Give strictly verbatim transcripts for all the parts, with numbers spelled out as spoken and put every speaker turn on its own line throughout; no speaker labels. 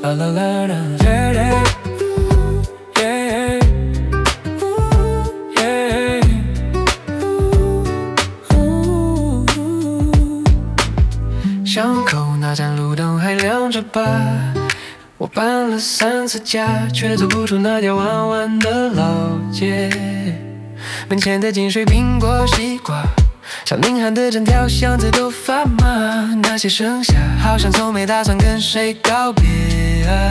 啦啦啦啦 yeah, yeah, yeah, yeah, yeah. 巷口那盏路灯还亮着吧？我搬了三次家，却走不出那条弯弯的老街。门前的金水、苹果、西瓜，小宁喊的整条巷子都发麻。那些盛夏，好像从没打算跟谁告别啊。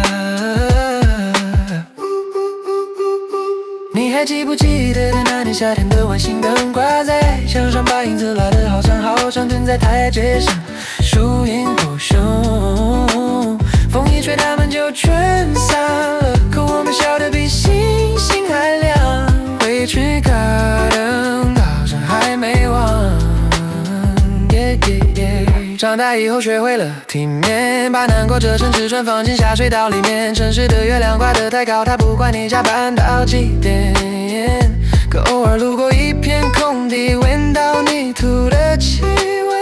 你还记不记得那年夏天的晚星灯挂在墙上，把影子拉得好长好长，蹲在台阶上，树影不凶。风一吹，它们就全散了。可我们笑得比星星还亮，回去卡灯好像还没忘。Yeah, yeah, yeah. 长大以后学会了体面，把难过折成纸砖放进下水道里面。城市的月亮挂得太高，它不管你加班到几点。可偶尔路过一片空地，闻到泥土的气味，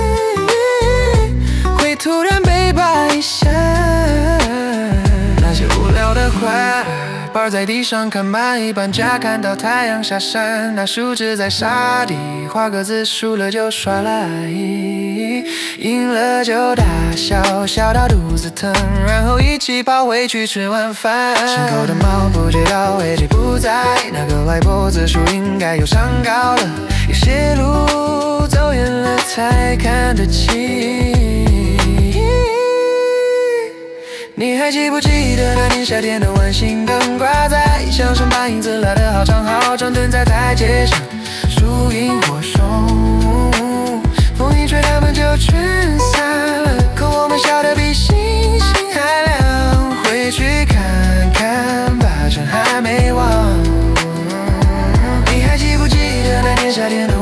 会突然被拔一下。那些无聊的花抱在地上，看蚂蚁搬家，看到太阳下山，拿树枝在沙地画个字，输了就耍赖，赢了就大笑，笑到肚子疼，然后一起跑回去吃晚饭。巷口的猫不知道危机不在，那个歪脖子树应该又长高了，有些路走远了才看得清。你还记不记得那年夏天的晚星灯挂在墙上，把影子拉得好长好长，蹲在台阶上，树影火熊。风一吹，它们就全散了。可我们笑得比星星还亮，回去看看，把针还没忘。你还记不记得那年夏天的